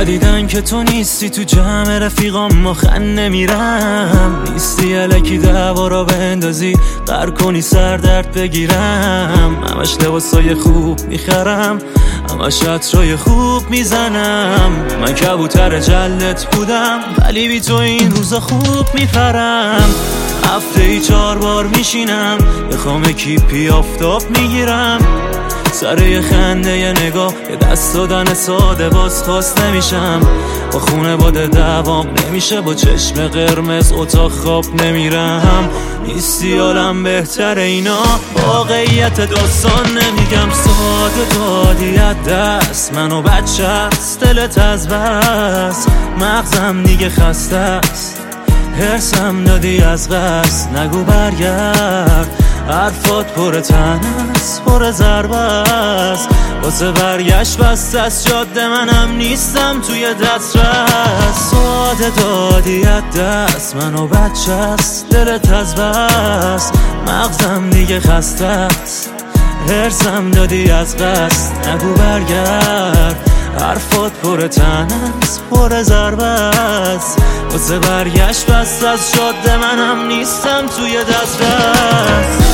ندیدن که تو نیستی تو جمع رفیقام، ما خنده میرم. نیستی الکی دعوا را بندازی، قر کنی سر درد بگیرم. همش لباسای خوب میخرم، همش عطرای خوب میزنم. من کبوتر جلت بودم ولی بی تو این روزا خوب میپرم. هفته ای 4 بار میشینم، یه خامه کیپی آفتاب میگیرم. سر یه خنده یه نگاه، یه دست دادن ساده باز خواست نمیشم. با خونه باده دوام نمیشه، با چشم قرمز اتاق خواب نمیرم. نیستی حالم بهتره، اینا واقعیت داستان نمیگم. ساده دادی از دست منو بچه است، دلت از بس مغزم دیگه خسته است. هرسم دادی از قصد، نگو برگرد. حرفات پر تنست، پر ضربه است. واسه برگشت بسته است جاده، منم نیستم توی دسترس. ساده دادی از دست منو بچه است، دلت از بس مغزم دیگه خسته است. هرسم دادی از قصد، نگو برگرد. حرفات پر تنست، پر ضربه است. واسه برگشت بسته از جاده، منم نیستم توی دسترس.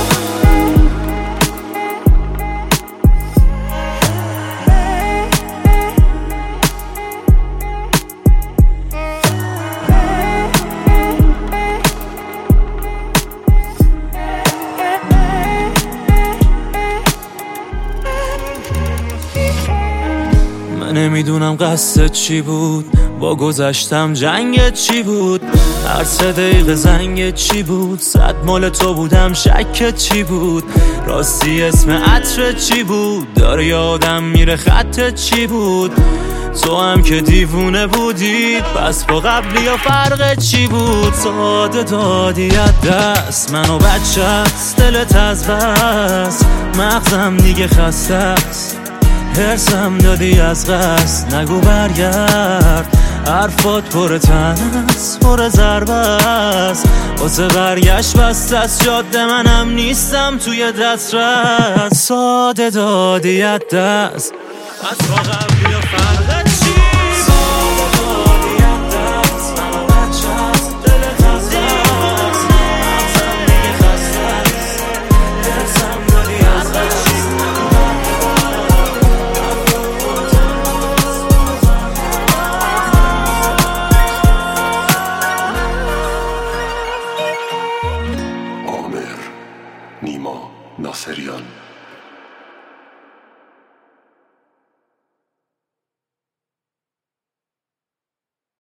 نمیدونم قصدت چی بود، با گذشتم جنگت چی بود. هر 3 دقیقه زنگت چی بود، 100 مال تو بودم شکت چی بود. راستی اسم عطرت چی بود، داره یادم میره خطت چی بود. تو هم که دیوونه بودی، پس با قبلی یا فرقت چی بود. ساده دادی از دست منو بچه است، دلت از بس مغزم دیگه خسته است. هرسم دادی از قصد، نگو برگرد. حرفات پر تنست، پر ضربه است. واسه برگشت بسته است جاده، منم نیستم توی دسترس. ساده دادی از دست، پس با قبلی و فرقت